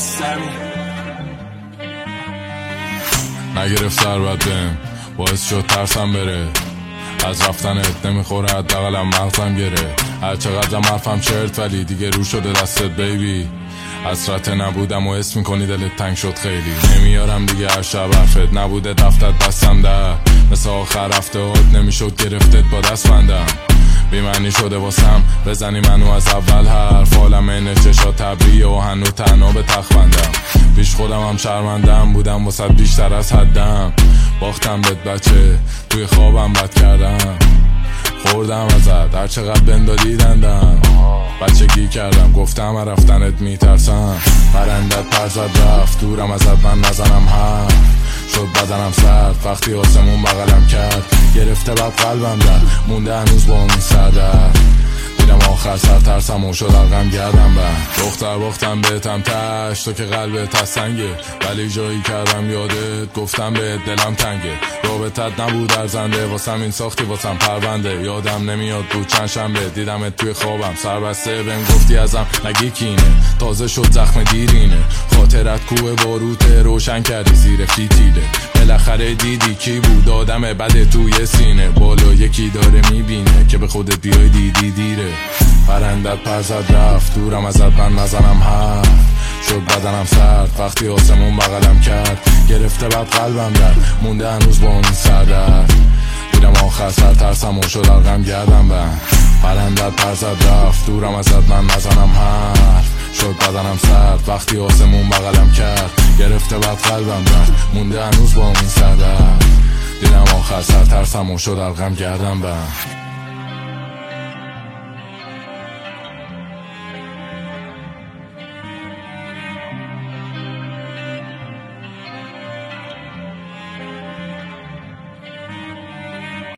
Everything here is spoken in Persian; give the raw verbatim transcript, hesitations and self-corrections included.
نگرفت ثروت بهم باعث شد ترسم بره از رفتنت نمیخوره حداقلم مغزم گره هر چقدرم حرفم چرت ولی دیگه رو شده دستت بیبی حسرت نبودم و اسم میکنی دلت تنگ شد خیلی نمیارم دیگه هر شب حرفت نبوده دفتت بستم در مثل آخر هفتهات نمیشد گرفتت با دست بندم بیمعنی شده واسم بزنی منو از اول حرف عالمه نششا تبریه و هنو تنها به تخت بندم پیش خودم هم شرمندم بودم واسه بیشتر از حدم باختم بهت بچه توی خوابم بد کردم خوردم ازت هر چقدر بندادی دندم بچگی کردم گفتم رفتنت میترسم پرندت پر زد رفت دورم ازت من نزنم حرف شد بدنم سرد وقتی آسمون بغلم کرد گرفته بعد قلبم در مونده هنوز با اون سردر دیدم آخر سر ترسم و شد الغم گردم بر دختر باختم بهتم تش تو که قلبت از سنگه ولی جایی کردم یادت گفتم به دلم تنگه رابطت نبود ارزنده واسم این ساختی واسم پرونده یادم نمیاد بود چند شنبه دیدمت توی خوابم سربسته بهم گفتی ازم نگی کینه تازه شد زخم دیرینه خاطرت کوه باروته روشن کردی زیر فیتیله بالاخره دیدی کی بود آدم بده توی سینه بالا یکی داره میبینه که به خودت بیای دیدی دیره پرندت پر زد رفت دورم ازت من نزنم حرف شد بدنم سرد وقتی آسمون بغلم کرد گرفته بعد قلبم در مونده هنوز با اون سردر دیدم آخر سر ترسم و شد الغم گردم بر پرندت پر زد رفت دورم ازت من نزنم حرف شد بدنم سرد وقتی آسمون بغلم کرد گرفته بعد قلبم در مونده هنوز با اون سردر دیدم آخر سر ترسم و شد الغم گردم بر